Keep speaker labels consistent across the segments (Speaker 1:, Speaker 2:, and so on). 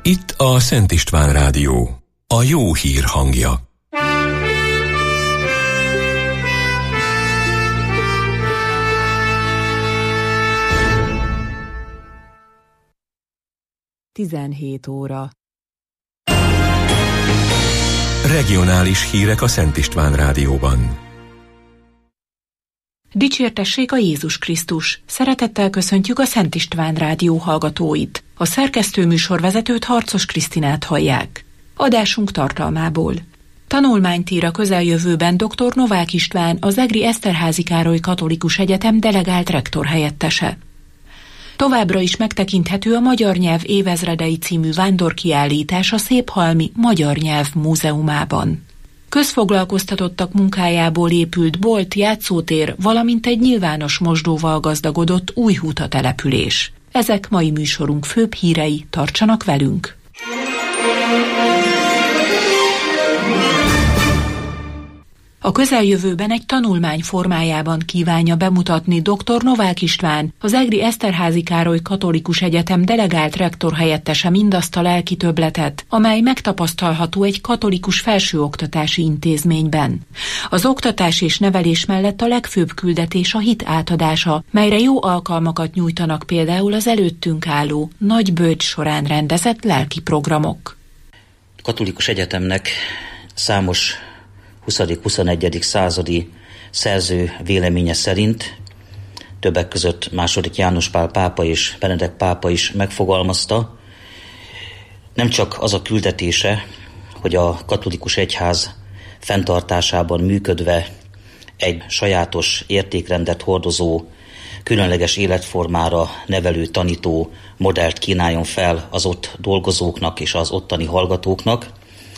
Speaker 1: Itt a Szent István Rádió, a jó hír hangja.
Speaker 2: Tizenhét óra.
Speaker 1: Regionális hírek a Szent István Rádióban.
Speaker 2: Dicsértessék a Jézus Krisztus! Szeretettel köszöntjük a Szent István Rádió hallgatóit. A szerkesztő műsorvezetőt, Harcos Krisztinát hallják. Adásunk tartalmából. Tanulmányt ír a közeljövőben dr. Novák István, az Egri Eszterházy Károly Katolikus Egyetem delegált rektor helyettese. Továbbra is megtekinthető a Magyar Nyelv évezredei című vándorkiállítás a Széphalmi Magyar Nyelv Múzeumában. Közfoglalkoztatottak munkájából épült bolt, játszótér, valamint egy nyilvános mosdóval gazdagodott Újhuta település. Ezek mai műsorunk főbb hírei, tartsanak velünk! A közeljövőben egy tanulmány formájában kívánja bemutatni dr. Novák István, az Egri Eszterházy Károly Katolikus Egyetem delegált rektor helyettese mindazt a lelki többletet, amely megtapasztalható egy katolikus felsőoktatási intézményben. Az oktatás és nevelés mellett a legfőbb küldetés a hit átadása, melyre jó alkalmakat nyújtanak például az előttünk álló Nagy Bölcs során rendezett lelki programok.
Speaker 3: A Katolikus Egyetemnek számos 20.-21. századi szerző véleménye szerint, többek között II. János Pál pápa és Benedek pápa is megfogalmazta, nem csak az a küldetése, hogy a katolikus egyház fenntartásában működve egy sajátos értékrendet hordozó, különleges életformára nevelő tanító modellt kínáljon fel az ott dolgozóknak és az ottani hallgatóknak,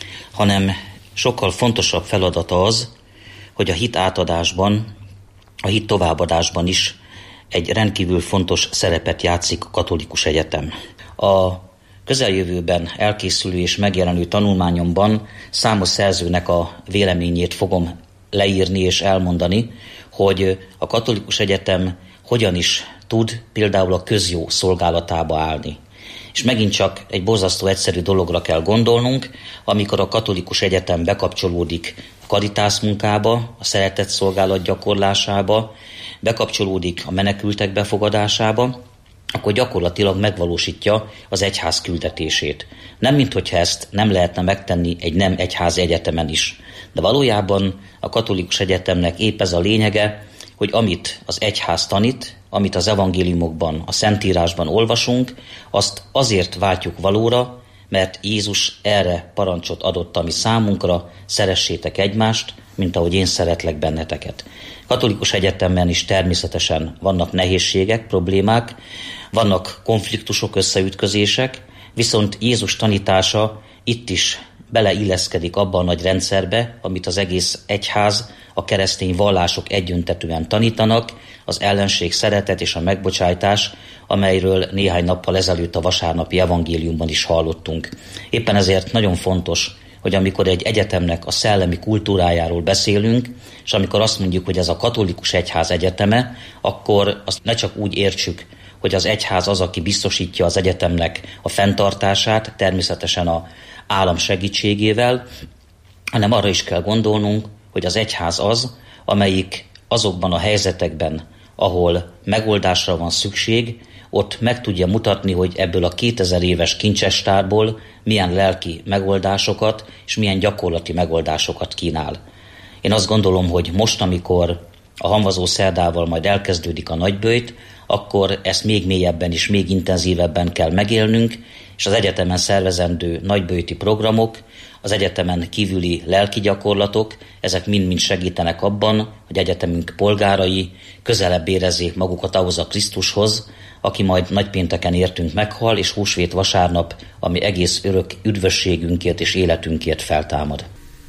Speaker 3: hanem sokkal fontosabb feladata az, hogy a hit átadásban, a hit továbbadásban is egy rendkívül fontos szerepet játszik a Katolikus Egyetem. A közeljövőben elkészülő és megjelenő tanulmányomban számos szerzőnek a véleményét fogom leírni és elmondani, hogy a Katolikus Egyetem hogyan is tud például a közjó szolgálatába állni. És megint csak egy borzasztó egyszerű dologra kell gondolnunk, amikor a Katolikus Egyetem bekapcsolódik a karitász munkába, a szeretett szolgálat gyakorlásába, bekapcsolódik a menekültek befogadásába, akkor gyakorlatilag megvalósítja az egyház küldetését. Nem minthogyha ezt nem lehetne megtenni egy nem egyházi egyetemen is. De valójában a Katolikus Egyetemnek épp ez a lényege, hogy amit az egyház tanít, amit az evangéliumokban, a Szentírásban olvasunk, azt azért váltjuk valóra, mert Jézus erre parancsot adott a mi számunkra, szeressétek egymást, mint ahogy én szeretlek benneteket. Katolikus egyetemben is természetesen vannak nehézségek, problémák, vannak konfliktusok, összeütközések, viszont Jézus tanítása itt is beleilleszkedik abba a nagy rendszerbe, amit az egész egyház, a keresztény vallások egyöntetűen tanítanak, az ellenség szeretet és a megbocsájtás, amelyről néhány nappal ezelőtt a vasárnapi evangéliumban is hallottunk. Éppen ezért nagyon fontos, hogy amikor egy egyetemnek a szellemi kultúrájáról beszélünk, és amikor azt mondjuk, hogy ez a Katolikus Egyház egyeteme, akkor azt ne csak úgy értsük, hogy az egyház az, aki biztosítja az egyetemnek a fenntartását, természetesen a állam segítségével, hanem arra is kell gondolnunk, hogy az egyház az, amelyik azokban a helyzetekben, ahol megoldásra van szükség, ott meg tudja mutatni, hogy ebből a 2000 éves kincsestárból milyen lelki megoldásokat és milyen gyakorlati megoldásokat kínál. Én azt gondolom, hogy most, amikor a Hamvazó Szerdával majd elkezdődik a nagyböjt, akkor ezt még mélyebben és még intenzívebben kell megélnünk, és az egyetemen szervezendő nagyböjti programok, az egyetemen kívüli lelki gyakorlatok, ezek mind-mind segítenek abban, hogy egyetemünk polgárai közelebb érezzék magukat ahhoz a Krisztushoz, aki majd nagypénteken értünk meghal, és húsvét vasárnap, ami egész örök üdvösségünkért és életünkért feltámad.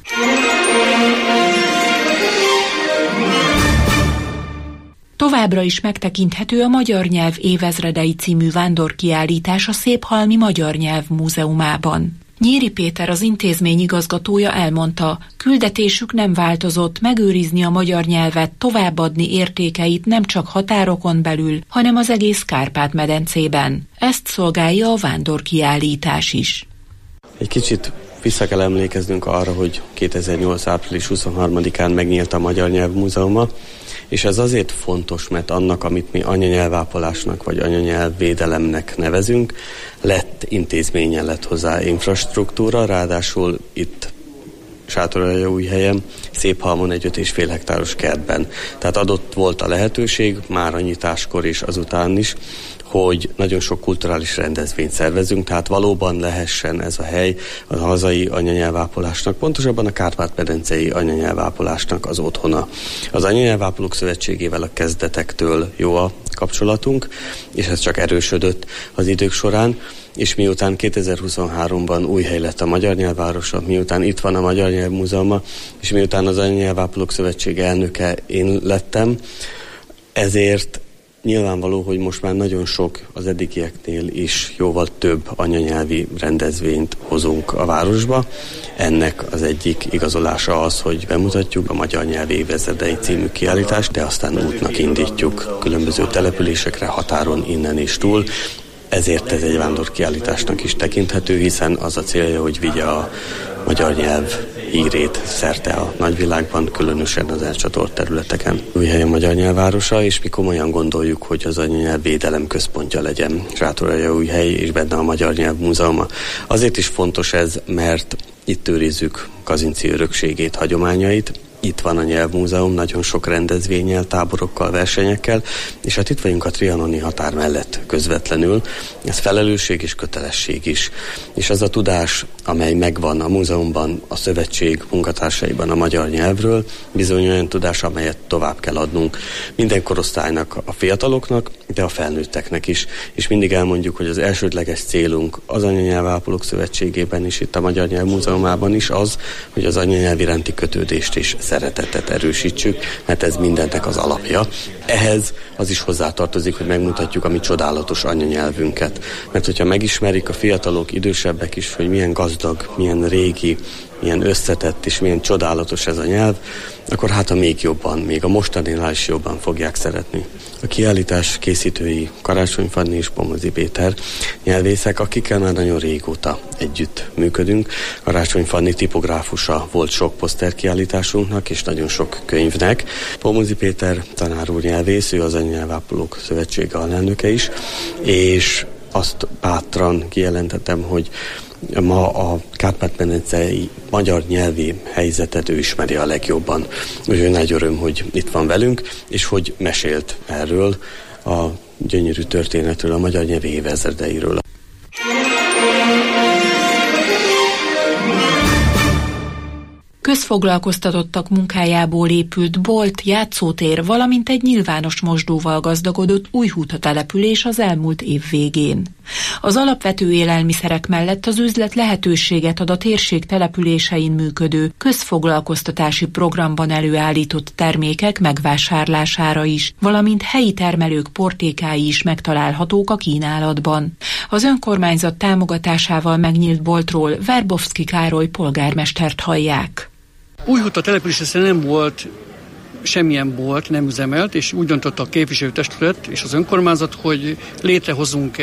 Speaker 2: Továbbra is megtekinthető a Magyar Nyelv évezredei című vándorkiállítás a Széphalmi Magyar Nyelv Múzeumában. Nyíri Péter, az intézmény igazgatója elmondta, küldetésük nem változott, megőrizni a magyar nyelvet, továbbadni értékeit nem csak határokon belül, hanem az egész Kárpát-medencében. Ezt szolgálja a vándorkiállítás is.
Speaker 4: Egy kicsit vissza kell emlékeznünk arra, hogy 2008. április 23-án megnyílt a Magyar Nyelvmúzeuma, és ez azért fontos, mert annak, amit mi anyanyelvápolásnak vagy anyanyelvvédelemnek nevezünk, lett intézménye, lett hozzá infrastruktúra, ráadásul itt Sátoraljaújhelyen, Széphalmon egy 5,5 hektáros kertben. Tehát adott volt a lehetőség, már a nyitáskor és azután is, hogy nagyon sok kulturális rendezvényt szervezünk, tehát valóban lehessen ez a hely a hazai anyanyelvápolásnak, pontosabban a Kárpát-medencei anyanyelvápolásnak az otthona. Az Anyanyelvápolók Szövetségével a kezdetektől jó a kapcsolatunk, és ez csak erősödött az idők során, és miután 2023-ban Újhely lett a Magyar Nyelvvárosa, miután itt van a Magyar Nyelvmúzeuma, és miután az Anyanyelvápolók Szövetsége elnöke én lettem, ezért nyilvánvaló, hogy most már nagyon sok az eddigieknél is jóval több anyanyelvi rendezvényt hozunk a városba. Ennek az egyik igazolása az, hogy bemutatjuk a Magyar Nyelv évezredei című kiállítást, de aztán útnak indítjuk különböző településekre, határon innen és túl. Ezért ez egy vándorkiállításnak is tekinthető, hiszen az a célja, hogy vigye a magyar nyelv hírét szerte a nagyvilágban, különösen az elcsatolt területeken. Újhely a Magyar Nyelvvárosa, és mi komolyan gondoljuk, hogy az anyanyelv védelem központja legyen Sátoraljaújhely, és benne a Magyar Nyelvmúzeuma. Azért is fontos ez, mert itt őrizzük Kazinczy örökségét, hagyományait. Itt van a Nyelvmúzeum, nagyon sok rendezvénnyel, táborokkal, versenyekkel, és hát itt vagyunk a trianoni határ mellett közvetlenül. Ez felelősség és kötelesség is. És az a tudás, amely megvan a múzeumban, a szövetség munkatársaiban a magyar nyelvről, bizony olyan tudás, amelyet tovább kell adnunk minden korosztálynak, a fiataloknak, de a felnőtteknek is. És mindig elmondjuk, hogy az elsődleges célunk az Anyanyelvápolók Szövetségében is, itt a Magyar Nyelvmúzeumában is az, hogy az anyanyelv iránti kötődést és szeretetet erősítsük, mert ez mindennek az alapja. Ehhez az is hozzátartozik, hogy megmutatjuk a mi csodálatos anyanyelvünket. Mert hogyha megismerik a fiatalok, idősebbek is, hogy milyen gazdag, milyen régi, milyen összetett és milyen csodálatos ez a nyelv, akkor hát a még jobban, még a mostaninál is jobban fogják szeretni. A kiállítás készítői Karácsony Fanni és Pomozy Péter nyelvészek, akikkel már nagyon régóta együtt működünk. Karácsony Fanni tipográfusa volt sok poszterkiállításunknak és nagyon sok könyvnek. Pomozy Péter tanár úr nyelvész, ő az Anyanyelvápolók Szövetsége alelnöke is, és azt bátran kijelentettem, hogy ma a Kárpát-medencei magyar nyelvi helyzetet ő ismeri a legjobban. Úgyhogy nagy öröm, hogy itt van velünk, és hogy mesélt erről a gyönyörű történetről, a magyar nyelv évezredeiről.
Speaker 2: Közfoglalkoztatottak munkájából épült bolt, játszótér, valamint egy nyilvános mosdóval gazdagodott Újhuta település az elmúlt év végén. Az alapvető élelmiszerek mellett az üzlet lehetőséget ad a térség településein működő közfoglalkoztatási programban előállított termékek megvásárlására is, valamint helyi termelők portékái is megtalálhatók a kínálatban. Az önkormányzat támogatásával megnyílt boltról Verbovszky Károly polgármestert hallják.
Speaker 5: Újhuta településen nem volt semmilyen bolt, nem üzemelt, és úgy döntött a képviselőtestület és az önkormányzat, hogy létrehozunk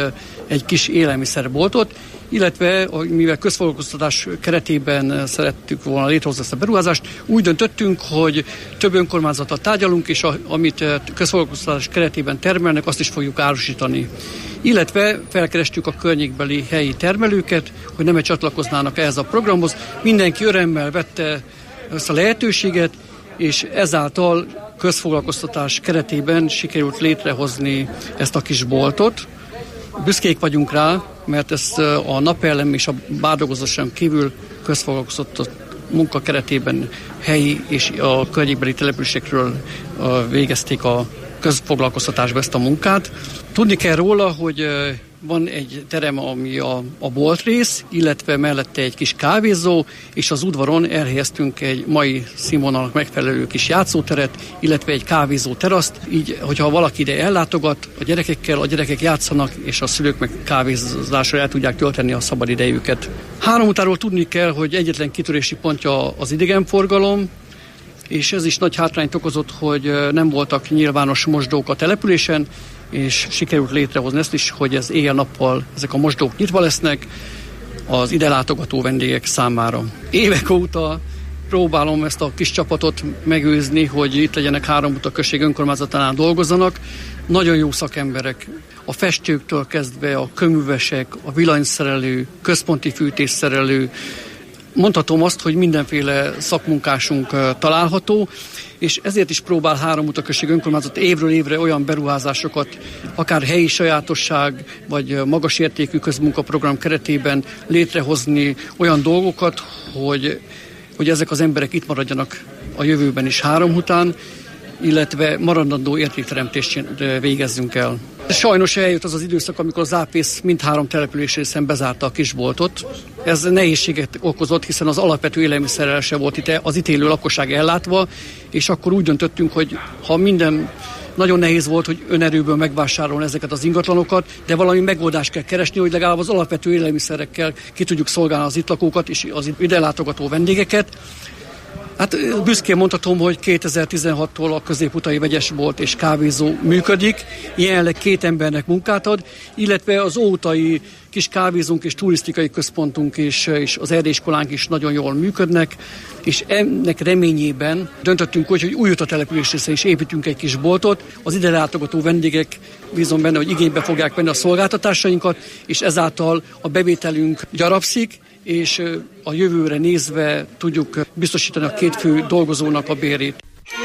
Speaker 5: egy kis élelmiszerboltot, illetve mivel közfoglalkoztatás keretében szerettük volna létrehozni ezt a beruházást, úgy döntöttünk, hogy több önkormányzattal tárgyalunk, és amit közfoglalkoztatás keretében termelnek, azt is fogjuk árusítani. Illetve felkerestük a környékbeli helyi termelőket, hogy nem csatlakoznának ehhez a programhoz. Mindenki örömmel vette ezt a lehetőséget, és ezáltal közfoglalkoztatás keretében sikerült létrehozni ezt a kis boltot. Büszkék vagyunk rá, mert ezt a napellem és a bárdolgozáson kívül közfoglalkoztatott munka keretében helyi és a környékbeli településekről végezték a közfoglalkoztatásba ezt a munkát. Tudni kell róla, hogy van egy terem, ami a boltrész, illetve mellette egy kis kávézó, és az udvaron elhelyeztünk egy mai színvonalnak megfelelő kis játszóteret, illetve egy kávézó teraszt. Így, hogyha valaki ide ellátogat a gyerekekkel, a gyerekek játszanak, és a szülők meg kávézásra el tudják tölteni a szabad idejüket. Háromútáról tudni kell, hogy egyetlen kitörési pontja az idegenforgalom, és ez is nagy hátrányt okozott, hogy nem voltak nyilvános mosdók a településen, és sikerült létrehozni ezt is, hogy ez éjjel-nappal ezek a mosdók nyitva lesznek. az ide látogató vendégek számára. Évek óta próbálom ezt a kis csapatot megőrizni, hogy itt legyenek Hárombuta község önkormányzatánál dolgozzanak. Nagyon jó szakemberek, a festőktől kezdve a kőművesek, a villanyszerelő, központi fűtésszerelő. Mondhatom azt, hogy mindenféle szakmunkásunk található, és ezért is próbál Hárombuta község önkormányzat évről évre olyan beruházásokat, akár helyi sajátosság, vagy magas értékű közmunkaprogram keretében létrehozni olyan dolgokat, hogy ezek az emberek itt maradjanak a jövőben is Háromhután, illetve maradandó értékteremtést végezzünk el. Sajnos eljött az az időszak, amikor az Zápész mindhárom település részen bezárta a kisboltot. Ez nehézséget okozott, hiszen az alapvető élelmiszerrel se volt itt az itt élő lakosság ellátva, és akkor úgy döntöttünk, hogy ha minden nagyon nehéz volt, hogy önerőből megvásárolni ezeket az ingatlanokat, de valami megoldást kell keresni, hogy legalább az alapvető élelmiszerekkel ki tudjuk szolgálni az itt lakókat és az ide látogató vendégeket. Hát büszkén mondhatom, hogy 2016-tól a középutai vegyesbolt és kávézó működik, jelenleg 2 embernek munkát ad, illetve az ótai kis kávézónk és turisztikai központunk és az erdélyiskolánk is nagyon jól működnek, és ennek reményében döntöttünk úgy, hogy új település részén is építünk egy kis boltot. Az ide látogató vendégek bízom benne, hogy igénybe fogják venni a szolgáltatásainkat, és ezáltal a bevételünk gyarapszik, és a jövőre nézve tudjuk biztosítani a 2 fő dolgozónak a bérét.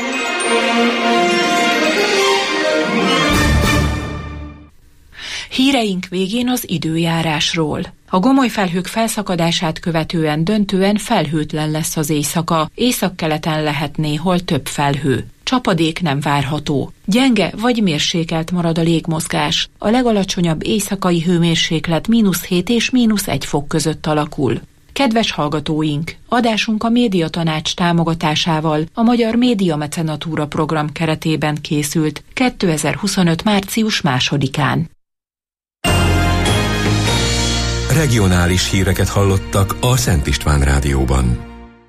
Speaker 2: Híreink végén az időjárásról. A gomoly felhők felszakadását követően döntően felhőtlen lesz az éjszaka, északkeleten lehet néhol több felhő. Csapadék nem várható. Gyenge vagy mérsékelt marad a légmozgás. A legalacsonyabb éjszakai hőmérséklet -7 és -1 fok között alakul. Kedves hallgatóink! Adásunk a Médiatanács támogatásával a Magyar Média Mecenatúra program keretében készült 2025. március 2-án.
Speaker 1: Regionális híreket hallottak a Szent István Rádióban.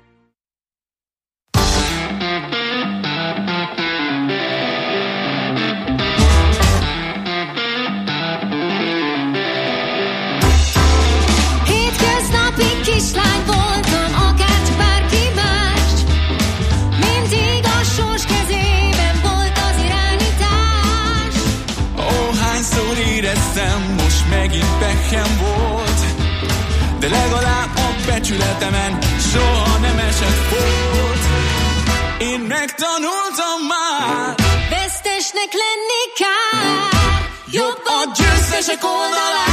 Speaker 6: Kislány voltam, akárcsak bárki más, mindig a sors kezében volt az irányítás.
Speaker 7: Ó, hányszor éreztem, most megint pekkem volt, de legalább a becsületemen soha nem esett volt. Én megtanultam már,
Speaker 6: vesztesnek lenni kár, jobb a győztesek oldalán.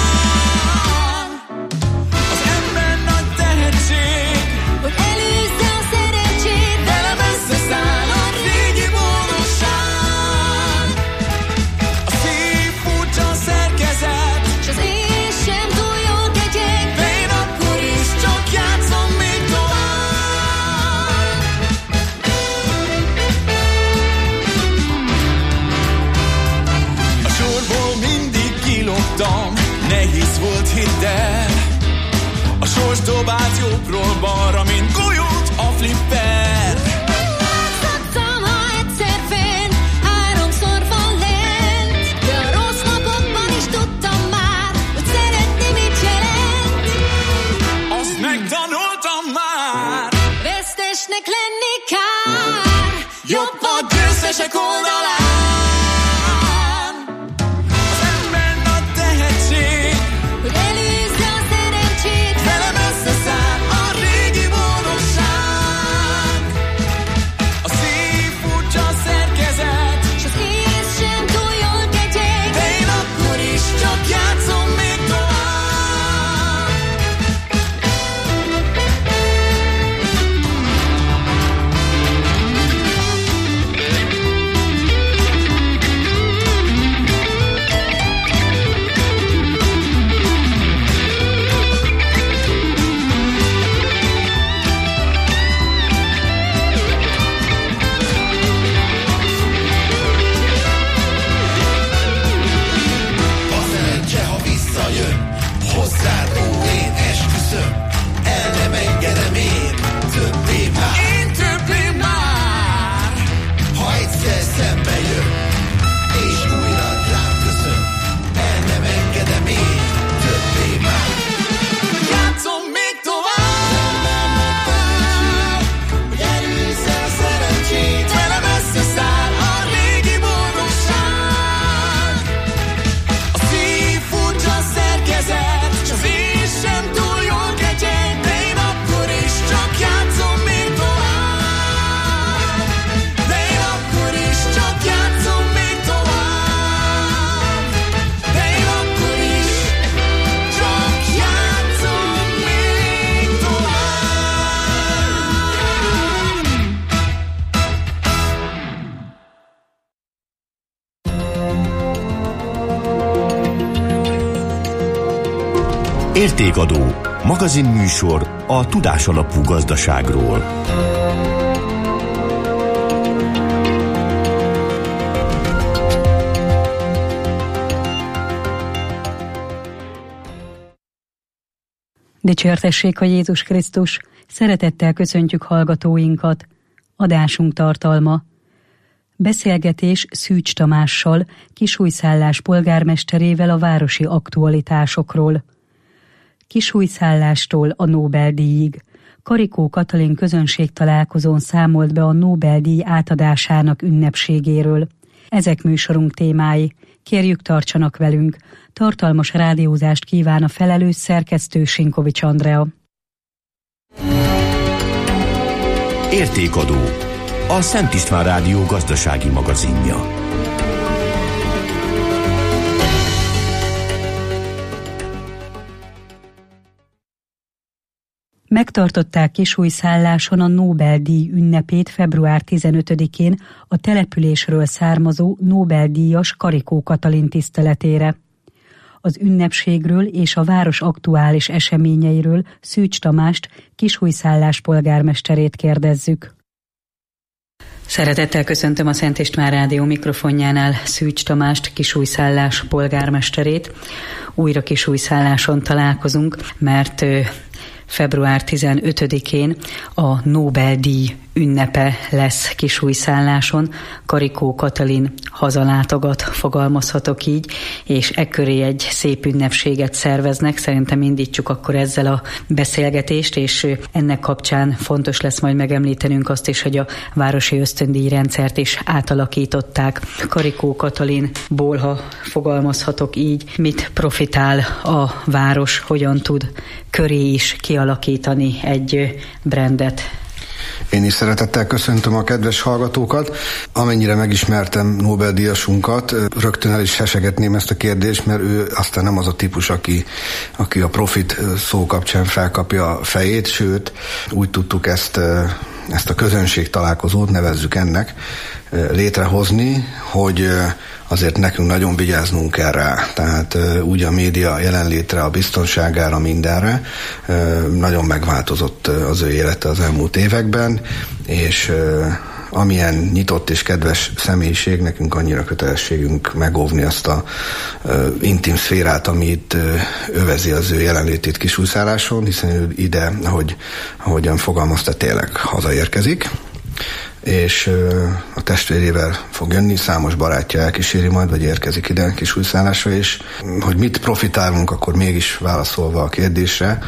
Speaker 6: Hogy előzze a szerencsét, velem összeszáll a régi boldogság.
Speaker 7: A szív furcsa szerkezet,
Speaker 6: s az én sem túl jól ketyeg,
Speaker 7: de én akkor is csak játszom még tovább. A sorból mindig kilógtam, nehéz volt, hidd el. A sors dobált jobbról balra, mint golyót a flipper.
Speaker 6: Látszottam, ha egyszer fenn, 3-szor van lent, de a rossz napokban is tudtam már, hogy szeretni mit jelent.
Speaker 7: Azt megtanultam már,
Speaker 6: vesztesnek lenni kár, jobb a győztesek oldalán.
Speaker 7: az ember nagy tehetség,
Speaker 6: Hogy előzze a szerencsét,
Speaker 7: velem összeszáll a régi boldogság.
Speaker 8: Értékadó, magazinműsor a tudásalapú gazdaságról.
Speaker 9: Dicsértessék a Jézus Krisztus! Szeretettel köszöntjük hallgatóinkat. Adásunk tartalma: beszélgetés Szűcs Tamással, Kisújszállás polgármesterével a városi aktualitásokról. Kisújszállástól a Nobel-díjig. Karikó Katalin közönségtalálkozón számolt be a Nobel-díj átadásának ünnepségéről. Ezek műsorunk témái. Kérjük, tartsanak velünk. Tartalmas rádiózást kíván a felelős szerkesztő Sinkovics Andrea.
Speaker 8: Értékadó, a Szent István Rádió gazdasági magazinja.
Speaker 9: Megtartották Kisújszálláson a Nobel-díj ünnepét február 15-én a településről származó Nobel-díjas Karikó Katalin tiszteletére. Az ünnepségről és a város aktuális eseményeiről Szűcs Tamást, Kisújszállás polgármesterét kérdezzük. Szeretettel köszöntöm a Szent István Rádió mikrofonjánál Szűcs Tamást, Kisújszállás polgármesterét. Újra Kisújszálláson találkozunk, mert február 15-én a Nobel-díj ünnepe lesz Kisújszálláson. Karikó Katalin hazalátogat, fogalmazhatok így, és ekköré egy szép ünnepséget szerveznek. Szerintem indítsuk akkor ezzel a beszélgetést, és ennek kapcsán fontos lesz majd megemlítenünk azt is, hogy a városi ösztöndíjrendszert is átalakították. Karikó Katalinból, ha fogalmazhatok így, mit profitál a város, hogyan tud köré is kialakítani egy brandet?
Speaker 10: Én is szeretettel köszöntöm a kedves hallgatókat. Amennyire megismertem Nobel-díjasunkat, rögtön el is hesegetném ezt a kérdést, mert ő aztán nem az a típus, aki a profit szó kapcsán felkapja a fejét, sőt, úgy tudtuk ezt a közönség találkozót, nevezzük ennek, létrehozni, hogy azért nekünk nagyon vigyáznunk kell rá. Tehát úgy a média jelenlétre, a biztonságára, mindenre nagyon megváltozott az ő élete az elmúlt években, és amilyen nyitott és kedves személyiség, nekünk annyira kötelességünk megóvni azt a intim szférát, ami itt övezi az ő jelenlétét Kisújszálláson, hiszen ő ide, ahogyan fogalmazta, tényleg hazaérkezik, és a testvérével fog jönni, számos barátja elkíséri majd, vagy érkezik ide Kisújszállásra, és hogy mit profitálunk, akkor mégis válaszolva a kérdésre,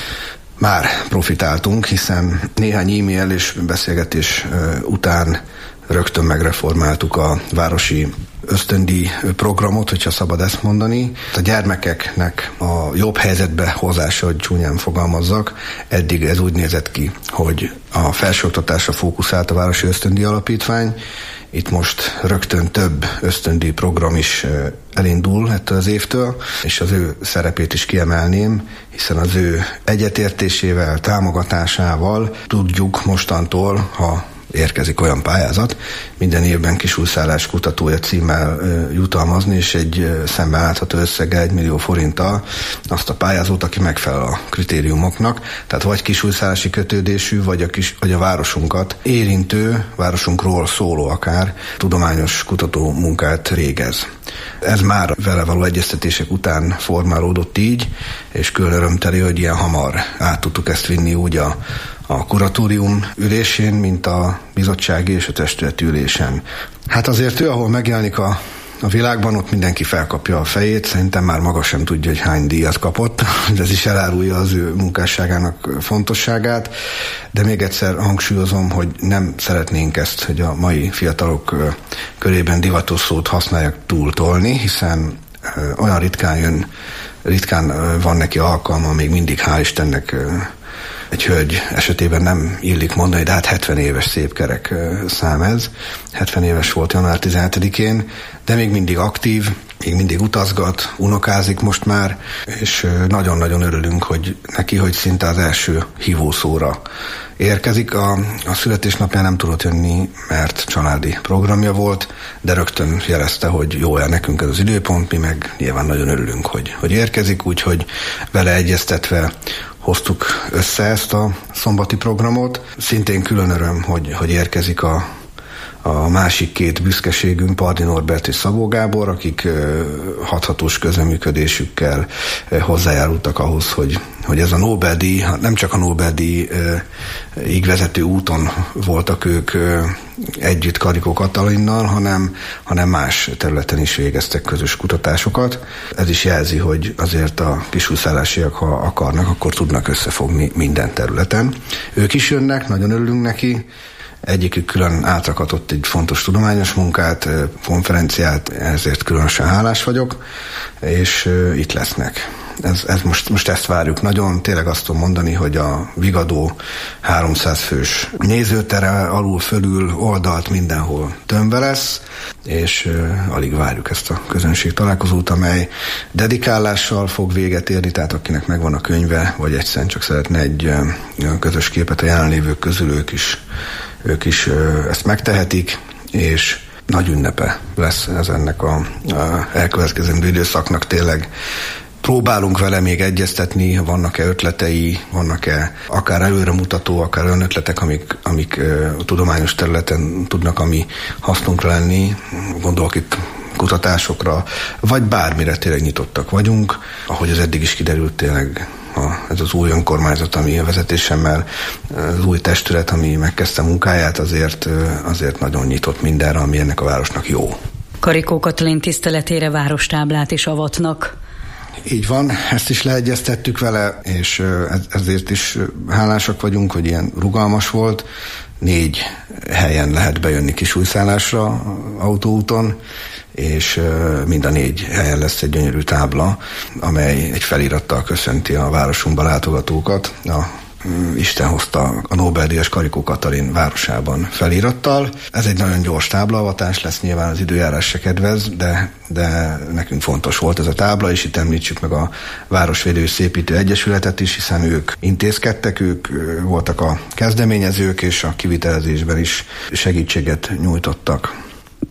Speaker 10: már profitáltunk, hiszen néhány e-mail és beszélgetés után rögtön megreformáltuk a városi ösztöndíj programot, hogyha szabad ezt mondani. A gyermekeknek a jobb helyzetbe hozása, hogy csúnyán fogalmazzak, eddig ez úgy nézett ki, hogy a felsőoktatásra fókuszált a Városi Ösztöndíj Alapítvány. Itt most rögtön több ösztöndíj program is elindul ettől az évtől, és az ő szerepét is kiemelném, hiszen az ő egyetértésével, támogatásával tudjuk mostantól, ha érkezik olyan pályázat, minden évben Kisújszállás kutatója címmel jutalmazni, és egy szemben látható összeggel 1 millió forinttal azt a pályázót, aki megfelel a kritériumoknak. Tehát vagy kisújszállási kötődésű, vagy a városunkat érintő, városunkról szóló akár tudományos kutató munkát végez. Ez már vele való egyeztetések után formálódott így, és külön örömteli, hogy ilyen hamar át tudtuk ezt vinni úgy a kuratórium ülésén, mint a bizottsági és a testület ülésen. Hát azért ő, ahol megjelenik a világban, ott mindenki felkapja a fejét, szerintem már maga sem tudja, hogy hány díjat kapott, de ez is elárulja az ő munkásságának fontosságát, de még egyszer hangsúlyozom, hogy nem szeretnénk ezt, hogy a mai fiatalok körében divatos szót használják túltolni, hiszen olyan ritkán van neki alkalma, még mindig hál' Istennek. Egy hölgy esetében nem illik mondani, de hát 70 éves szép kerek szám ez. 70 éves volt január 17-én, de még mindig aktív, még mindig utazgat, unokázik most már, és nagyon-nagyon örülünk, hogy neki, hogy szinte az első hívószóra érkezik. A születésnapján nem tudott jönni, mert családi programja volt, de rögtön jelezte, hogy jó nekünk ez az időpont, mi meg nyilván nagyon örülünk, hogy érkezik, úgyhogy vele egyeztetve hoztuk össze ezt a szombati programot. Szintén külön öröm, hogy érkezik a másik két büszkeségünk, Pardi Norbert és Szabó Gábor, akik hathatós közreműködésükkel hozzájárultak ahhoz, hogy ez a Nobel-díj, nem csak a Nobel-díjig vezető úton voltak ők együtt Karikó Katalinnal, hanem más területen is végeztek közös kutatásokat. Ez is jelzi, hogy azért a kisújszállásiak, ha akarnak, akkor tudnak összefogni minden területen. Ők is jönnek, nagyon örülünk neki. Egyikük külön átrakatott egy fontos tudományos munkát, konferenciát, ezért különösen hálás vagyok, és itt lesznek. Ez most ezt várjuk. Nagyon tényleg azt tudom mondani, hogy a Vigadó 300 fős nézőtere alul, fölül, oldalt mindenhol tömve lesz, és alig várjuk ezt a közönség találkozót, amely dedikálással fog véget érni, tehát akinek megvan a könyve, vagy egyszerűen csak szeretne egy közös képet a jelenlévők közül, ők is ezt megtehetik, és nagy ünnepe lesz ez ennek a elkövetkezendő időszaknak. Tényleg próbálunk vele még egyeztetni, vannak-e ötletei, vannak-e akár előremutató, akár olyan ötletek, amik a tudományos területen tudnak a mi hasznunkra lenni. Gondolok itt kutatásokra, vagy bármire tényleg nyitottak vagyunk. Ahogy az eddig is kiderült, tényleg ez az új önkormányzat, ami a vezetésemmel, az új testület, ami megkezdte munkáját, azért nagyon nyitott mindenre, ami ennek a városnak jó.
Speaker 9: Karikó Katalin tiszteletére várostáblát is avatnak.
Speaker 10: Így van, ezt is leegyeztettük vele, és ezért is hálásak vagyunk, hogy ilyen rugalmas volt. 4 helyen lehet bejönni Kisújszállásra autóúton, és mind a 4 helyen lesz egy gyönyörű tábla, amely egy felirattal köszönti a városunkba látogatókat. Isten hozta a Nobel-díjas Karikó Katalin városában felirattal. Ez egy nagyon gyors táblaavatás lesz, nyilván az időjárás se kedvez, de nekünk fontos volt ez a tábla, és itt említsük meg a Városvédő Szépítő Egyesületet is, hiszen ők intézkedtek, ők voltak a kezdeményezők, és a kivitelezésben is segítséget nyújtottak.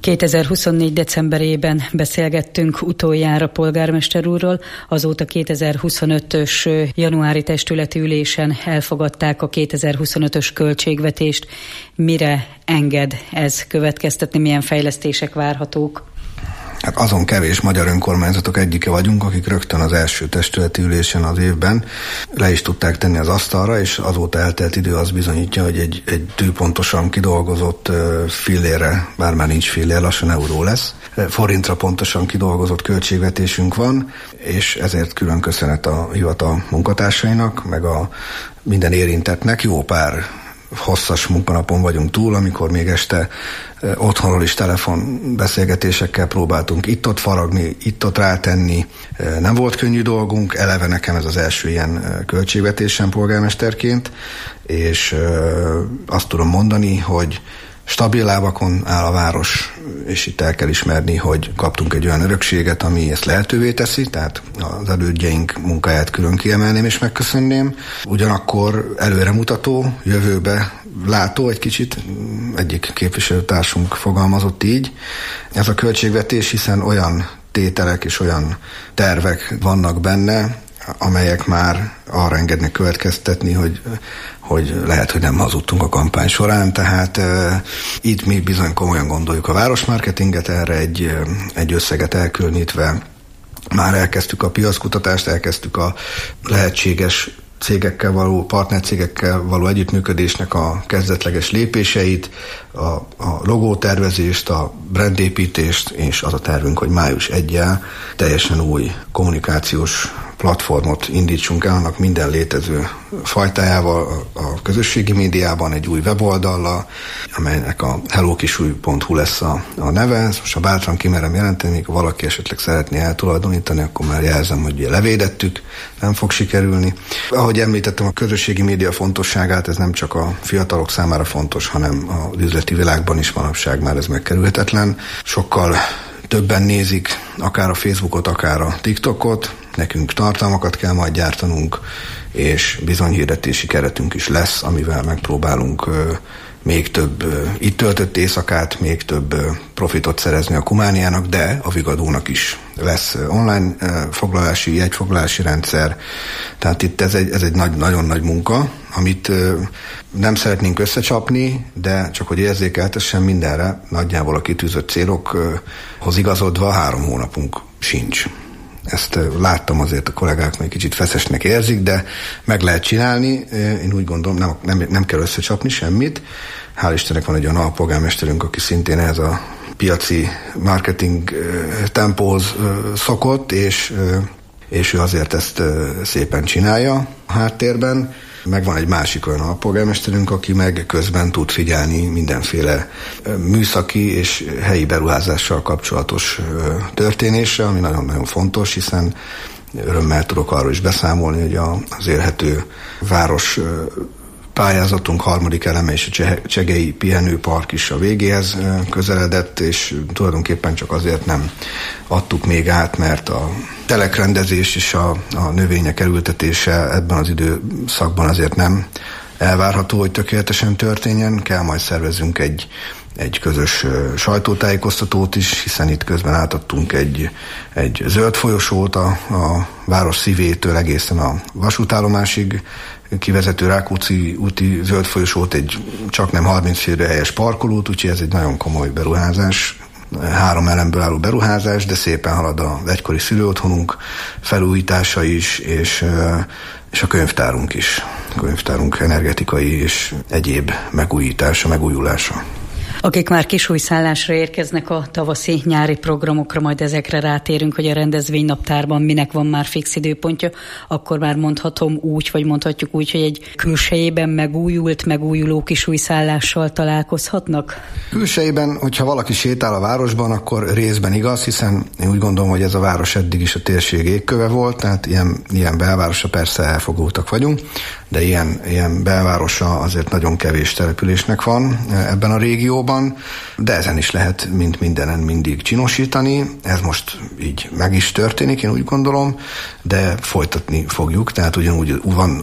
Speaker 9: 2024. decemberében beszélgettünk utoljára polgármester úrról, azóta 2025-ös januári testületi ülésen elfogadták a 2025-ös költségvetést. Mire enged ez következtetni, milyen fejlesztések várhatók?
Speaker 10: Hát azon kevés magyar önkormányzatok egyike vagyunk, akik rögtön az első testületi ülésen az évben le is tudták tenni az asztalra, és azóta eltelt idő az bizonyítja, hogy egy tűpontosan kidolgozott fillérre, bár már nincs fillér, lassan euró lesz, forintra pontosan kidolgozott költségvetésünk van, és ezért külön köszönet a hivatal munkatársainak, meg a minden érintettnek. Jó pár hosszas munkanapon vagyunk túl, amikor még este otthonról is telefonbeszélgetésekkel próbáltunk itt-ott faragni, itt-ott rátenni. Nem volt könnyű dolgunk, eleve nekem ez az első ilyen költségvetésem polgármesterként, és azt tudom mondani, hogy stabil lábakon áll a város, és itt el kell ismerni, hogy kaptunk egy olyan örökséget, ami ezt lehetővé teszi, tehát az elődjeink munkáját külön kiemelném és megköszönném. Ugyanakkor előremutató, jövőbe látó egy kicsit, egyik képviselőtársunk fogalmazott így. Ez a költségvetés, hiszen olyan tételek és olyan tervek vannak benne, amelyek már arra engednek következtetni, hogy lehet, hogy nem hazudtunk a kampány során, tehát itt mi bizony komolyan gondoljuk a városmarketinget, erre egy összeget elkülönítve már elkezdtük a piackutatást, elkezdtük a lehetséges cégekkel való, partnercégekkel való együttműködésnek a kezdetleges lépéseit, a logótervezést, a brandépítést, és az a tervünk, hogy május 1-jel teljesen új kommunikációs platformot indítsunk el, annak minden létező fajtájával, a közösségi médiában, egy új weboldallal, amelynek a hellokisúly.hu lesz a neve. Ezt most ha bátran kimerem jelenteni, ha valaki esetleg szeretné eltulajdonítani, akkor már jelzem, hogy levédettük, nem fog sikerülni. Ahogy említettem, a közösségi média fontosságát, ez nem csak a fiatalok számára fontos, hanem az üzleti világban is manapság már ez megkerülhetetlen. Sokkal többen nézik akár a Facebookot, akár a TikTokot, nekünk tartalmakat kell majd gyártanunk, és bizony hirdetési keretünk is lesz, amivel megpróbálunk még több itt töltött éjszakát, még több profitot szerezni a Kumániának, de a Vigadónak is lesz online jegyfoglalási rendszer. Tehát itt ez egy nagyon nagy munka, amit nem szeretnénk összecsapni, de csak hogy érzékeltessen mindenre, nagyjából a kitűzött célokhoz igazodva 3 hónapunk sincs. Ezt láttam, azért a kollégák még kicsit feszesnek érzik, de meg lehet csinálni. Én úgy gondolom, nem kell összecsapni semmit. Hál' Istennek van egy olyan alpolgármesterünk, aki szintén ehhez a piaci marketing tempóhoz szokott, és ő azért ezt szépen csinálja a háttérben. Meg van egy másik olyan alpolgármesterünk, aki meg közben tud figyelni mindenféle műszaki és helyi beruházással kapcsolatos történésre, ami nagyon-nagyon fontos, hiszen örömmel tudok arról is beszámolni, hogy az élhető város pályázatunk 3. eleme és a Csegei pihenőpark is a végéhez közeledett, és tulajdonképpen csak azért nem adtuk még át, mert a telekrendezés és a növények elültetése ebben az időszakban azért nem elvárható, hogy tökéletesen történjen. Kell majd szervezünk egy közös sajtótájékoztatót is, hiszen itt közben átadtunk egy zöld folyosót a város szívétől egészen a vasútállomásig kivezető Rákóczi úti zöld folyosót, egy csaknem 30 férőhelyes parkolót, úgyhogy ez egy nagyon komoly beruházás, 3 elemből álló beruházás, de szépen halad az egykori szülőotthonunk felújítása is, és a könyvtárunk is. A könyvtárunk energetikai és egyéb megújulása.
Speaker 9: Akik már Kisújszállásra érkeznek a tavaszi-nyári programokra, majd ezekre rátérünk, hogy a rendezvénynaptárban minek van már fix időpontja, akkor már mondhatom úgy, vagy mondhatjuk úgy, hogy egy külsejében megújuló Kisújszállással találkozhatnak?
Speaker 10: Külsejében, hogyha valaki sétál a városban, akkor részben igaz, hiszen én úgy gondolom, hogy ez a város eddig is a térség égköve volt, tehát ilyen belvárosa persze elfogultak vagyunk, de ilyen belvárosa azért nagyon kevés településnek van ebben a régióban, de ezen is lehet, mint mindenen mindig csinosítani. Ez most így meg is történik, én úgy gondolom, de folytatni fogjuk, tehát ugyanúgy van,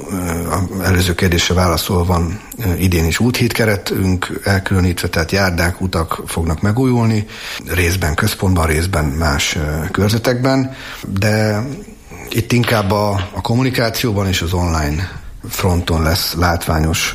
Speaker 10: előző kérdésre válaszolva van idén is úthídkeretünk elkülönítve, tehát járdák, utak fognak megújulni, részben központban, részben más körzetekben, de itt inkább a kommunikációban és az online fronton lesz látványos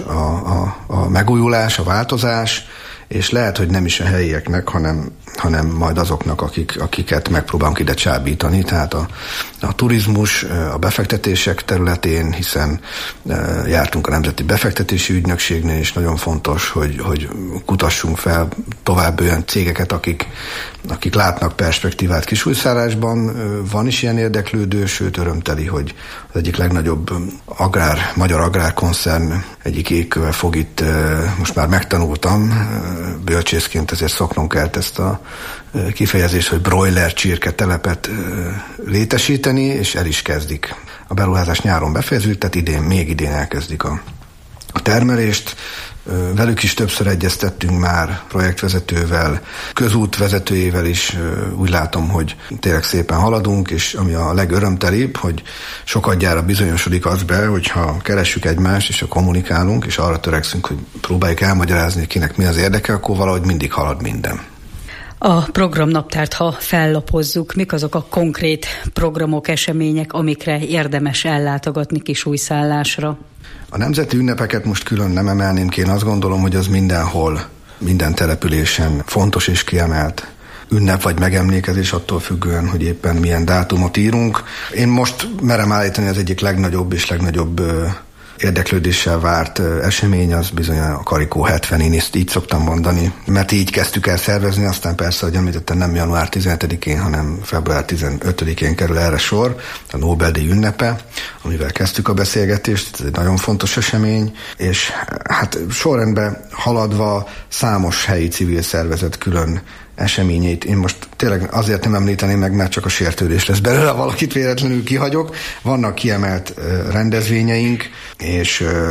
Speaker 10: a megújulás, a változás, és lehet, hogy nem is a helyieknek, hanem majd azoknak, akiket megpróbálunk ide csábítani, tehát a turizmus, a befektetések területén, hiszen jártunk a Nemzeti Befektetési Ügynökségnél, és nagyon fontos, hogy kutassunk fel tovább olyan cégeket, akik látnak perspektívát Kisújszállásban. Van is ilyen érdeklődő, sőt örömteli, hogy az egyik legnagyobb magyar agrárkoncern egyik égköve fog itt, most már megtanultam, bölcsészként ezért szoknom kellett ezt a kifejezést, hogy broiler csirketelepet létesíteni, és el is kezdik. A beruházás nyáron befejeződik, tehát még idén elkezdik a termelést. Velük is többször egyeztettünk már, projektvezetővel, közútvezetőjével is. Úgy látom, hogy tényleg szépen haladunk, és ami a legörömtelibb, hogy sokadjára bizonyosodik az be, hogyha keressük egymást, és kommunikálunk, és arra törekszünk, hogy próbáljuk elmagyarázni, kinek mi az érdeke, akkor valahogy mindig halad minden.
Speaker 9: A programnaptárt, ha fellapozzuk, mik azok a konkrét programok, események, amikre érdemes ellátogatni Kisújszállásra?
Speaker 10: A nemzeti ünnepeket most külön nem emelném ki, én azt gondolom, hogy az mindenhol, minden településen fontos és kiemelt ünnep vagy megemlékezés, attól függően, hogy éppen milyen dátumot írunk. Én most merem állítani, az egyik legnagyobb érdeklődéssel várt esemény az bizony a Karikó 70, én ezt így szoktam mondani, mert így kezdtük el szervezni, aztán persze, hogy említettem, nem január 17-én, hanem február 15-én kerül erre sor, a Nobel-díj ünnepe, amivel kezdtük a beszélgetést, ez egy nagyon fontos esemény, és hát sorrendben haladva számos helyi civil szervezet külön eseményeit. Én most tényleg azért nem említeném meg, mert csak a sértődés lesz belőle, valakit véletlenül kihagyok. Vannak kiemelt rendezvényeink, és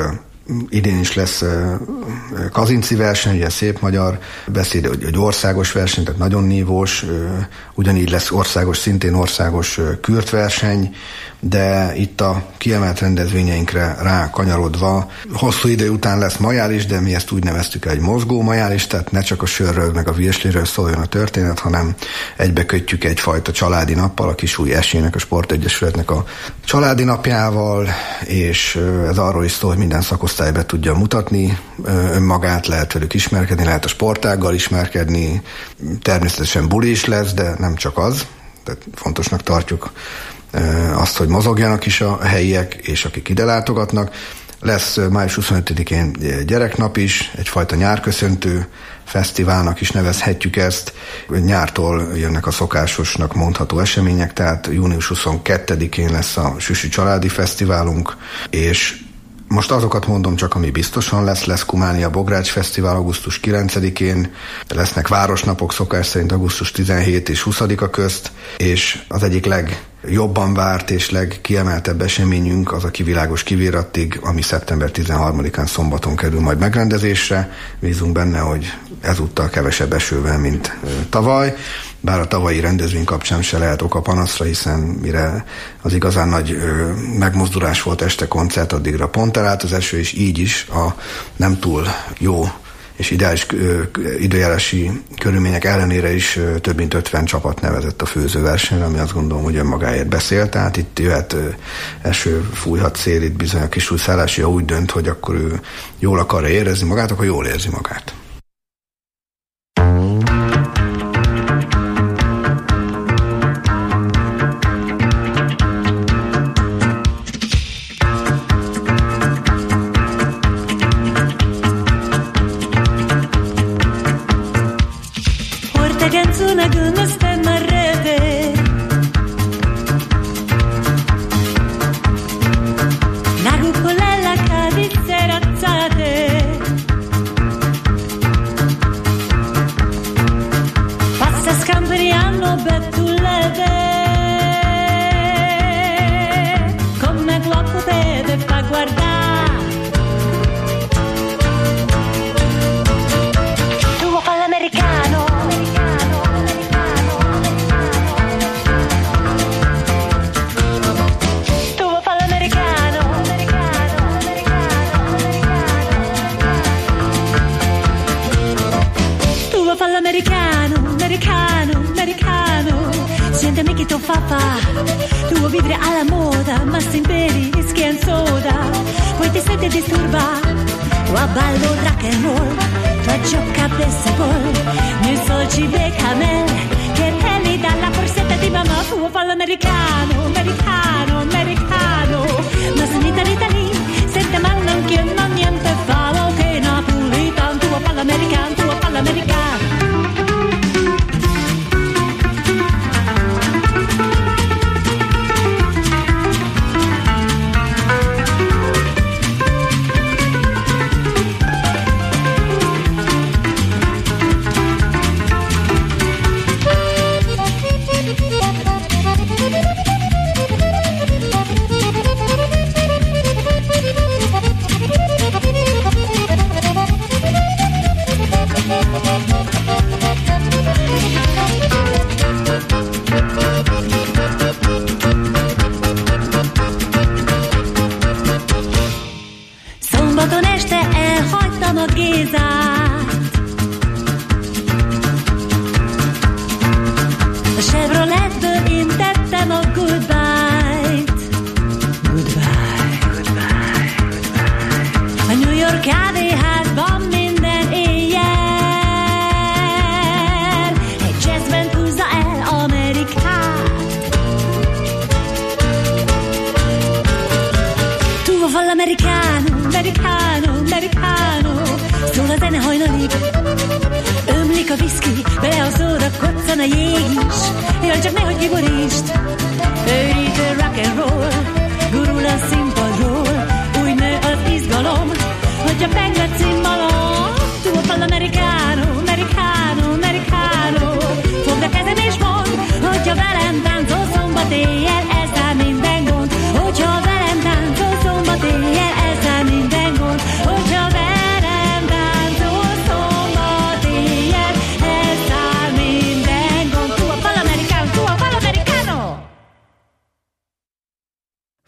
Speaker 10: idén is lesz Kazinci verseny, ugye szép magyar beszéd, egy országos verseny, tehát nagyon nívós, ugyanígy lesz szintén országos kürt verseny, de itt a kiemelt rendezvényeinkre rákanyarodva hosszú idő után lesz majális, de mi ezt úgy neveztük el, egy mozgó majális, tehát ne csak a sörről meg a virsliről szóljon a történet, hanem egybekötjük egyfajta családi nappal, a Kisúj Esélynek, a Sportegyesületnek a családi napjával, és ez arról is szól, hogy minden szakosztály be tudja mutatni önmagát, lehet velük ismerkedni, lehet a sportággal ismerkedni, természetesen buli is lesz, de nem csak az, tehát fontosnak tartjuk azt, hogy mozogjanak is a helyiek, és akik ide látogatnak. Lesz május 25-én gyereknap is, egyfajta nyárköszöntő fesztiválnak is nevezhetjük ezt. Nyártól jönnek a szokásosnak mondható események, tehát június 22-én lesz a Süsű Családi Fesztiválunk, és most azokat mondom csak, ami biztosan lesz Kumánia Bogrács Fesztivál augusztus 9-én, lesznek városnapok szokás szerint augusztus 17 és 20-a közt, és az egyik legjobban várt és legkiemeltebb eseményünk az a Kivilágos Kivírattig, ami szeptember 13-án szombaton kerül majd megrendezésre. Bízunk benne, hogy ezúttal kevesebb esővel, mint tavaly, bár a tavalyi rendezvény kapcsán se lehet oka panaszra, hiszen mire az igazán nagy megmozdulás volt este koncert, addigra pont elállt az eső, és így is a nem túl jó és ideális időjárási körülmények ellenére is több mint 50 csapat nevezett a főzőversenyre, ami azt gondolom, hogy önmagáért beszél. Tehát itt jöhet eső, fújhat szél, itt bizony a Kisújszállási, ha úgy dönt, hogy akkor ő jól akarja érezni magát, akkor jól érzi magát.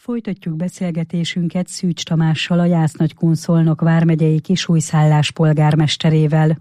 Speaker 9: Folytatjuk beszélgetésünket Szűcs Tamással, a Jász-Nagykun-Szolnok vármegyei Kisújszállás polgármesterével.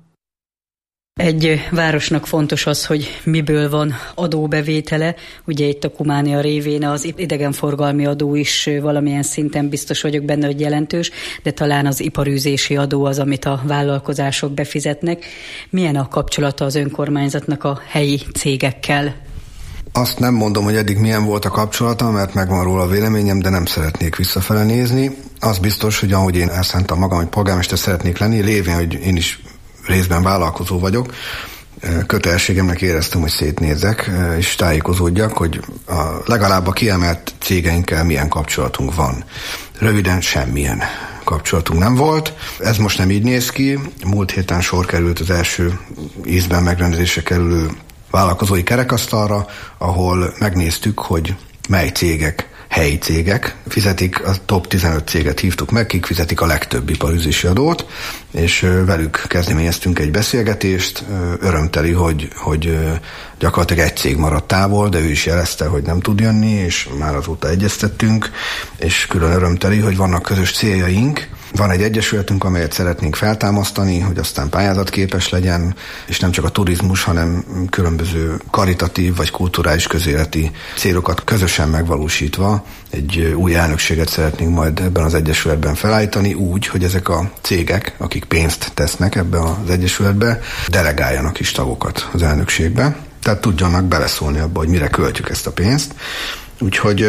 Speaker 9: Egy városnak fontos az, hogy miből van adóbevétele. Ugye itt a Kumánia révén az idegenforgalmi adó is valamilyen szinten biztos vagyok benne, hogy jelentős, de talán az iparűzési adó az, amit a vállalkozások befizetnek. Milyen a kapcsolata az önkormányzatnak a helyi cégekkel?
Speaker 10: Azt nem mondom, hogy eddig milyen volt a kapcsolata, mert megvan róla a véleményem, de nem szeretnék visszafele nézni. Az biztos, hogy ahogy én elszántam magam, hogy polgármester szeretnék lenni, lévén, hogy én is részben vállalkozó vagyok, kötelességemnek éreztem, hogy szétnézzek, és tájékozódjak, hogy legalább a kiemelt cégeinkkel milyen kapcsolatunk van. Röviden semmilyen kapcsolatunk nem volt. Ez most nem így néz ki. Múlt héten sor került az első ízben megrendezésre kerülő vállalkozói kerekasztalra, ahol megnéztük, hogy mely cégek, helyi cégek fizetik, a top 15 céget hívtuk meg, kik fizetik a legtöbb iparűzési adót, és velük kezdeményeztünk egy beszélgetést. Örömteli, hogy gyakorlatilag egy cég maradt távol, de ő is jelezte, hogy nem tud jönni, és már azóta egyeztettünk, és külön örömteli, hogy vannak közös céljaink. Van egy egyesületünk, amelyet szeretnénk feltámasztani, hogy aztán pályázatképes legyen, és nem csak a turizmus, hanem különböző karitatív vagy kulturális közéleti célokat közösen megvalósítva egy új elnökséget szeretnénk majd ebben az egyesületben felállítani, úgy, hogy ezek a cégek, akik pénzt tesznek ebbe az egyesületbe, delegáljanak is tagokat az elnökségbe, tehát tudjanak beleszólni abba, hogy mire költjük ezt a pénzt. Úgyhogy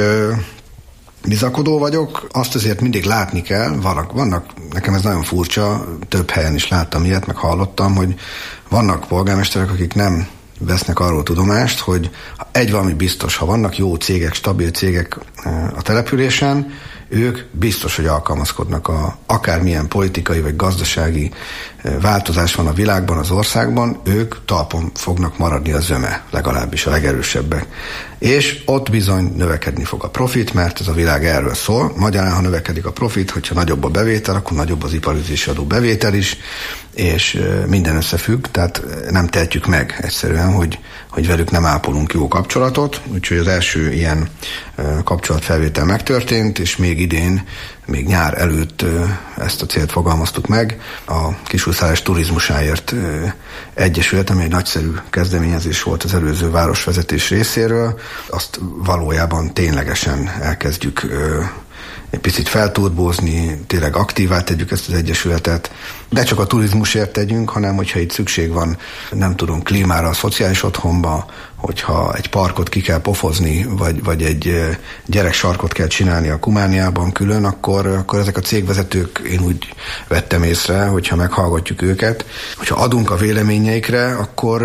Speaker 10: bizakodó vagyok, azt azért mindig látni kell, vannak, nekem ez nagyon furcsa, több helyen is láttam ilyet, meg hallottam, hogy vannak polgármesterek, akik nem vesznek arról tudomást, hogy egy valami biztos, ha vannak jó cégek, stabil cégek a településen, ők biztos, hogy alkalmazkodnak akármilyen politikai vagy gazdasági változás van a világban, az országban, ők talpon fognak maradni a zöme, legalábbis a legerősebbek. És ott bizony növekedni fog a profit, mert ez a világ erről szól. Magyarán, ha növekedik a profit, hogyha nagyobb a bevétel, akkor nagyobb az iparűzési adó bevétel is, és minden összefügg, tehát nem tehetjük meg egyszerűen, hogy velük nem ápolunk jó kapcsolatot, úgyhogy az első ilyen kapcsolatfelvétel megtörtént, és még idén, még nyár előtt ezt a célt fogalmaztuk meg. A Kisújszállás turizmusáért egyesület, ami egy nagyszerű kezdeményezés volt az előző városvezetés részéről, azt valójában ténylegesen elkezdjük egy picit felturbózni, tényleg aktívá tegyük ezt az egyesületet. De csak a turizmusért tegyünk, hanem hogyha itt szükség van, nem tudom, klímára a szociális otthonba, hogyha egy parkot ki kell pofozni, vagy egy gyereksarkot kell csinálni a Kumániában külön, akkor ezek a cégvezetők, én úgy vettem észre, hogyha meghallgatjuk őket, hogyha adunk a véleményeikre, akkor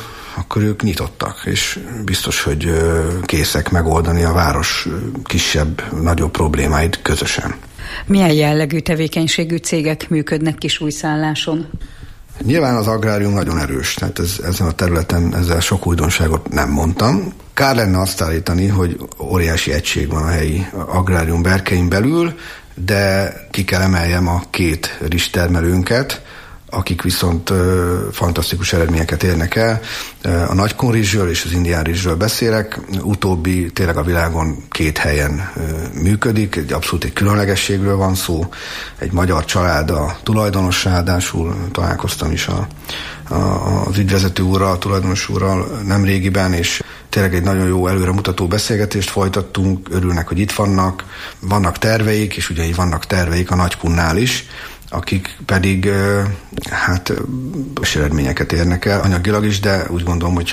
Speaker 10: ők nyitottak, és biztos, hogy készek megoldani a város kisebb, nagyobb problémáit közösen.
Speaker 9: Milyen jellegű tevékenységű cégek működnek Kisújszálláson?
Speaker 10: Nyilván az agrárium nagyon erős, tehát ezen a területen ezzel sok újdonságot nem mondtam. Kár lenne azt állítani, hogy óriási egység van a helyi agrárium berkein belül, de ki kell emeljem a két rizstermelőnket, akik viszont fantasztikus eredményeket érnek el. A Nagykun rizsről és az indián rizsről beszélek. Utóbbi tényleg a világon két helyen működik, abszolút egy különlegességről van szó. Egy magyar család a tulajdonos, ráadásul találkoztam is az ügyvezető úrral, a tulajdonos úrral nemrégiben, és tényleg egy nagyon jó előremutató beszélgetést folytattunk, örülnek, hogy itt vannak terveik, és ugyanígy vannak terveik a Nagykunnál is, akik pedig eredményeket érnek el anyagilag is, de úgy gondolom, hogy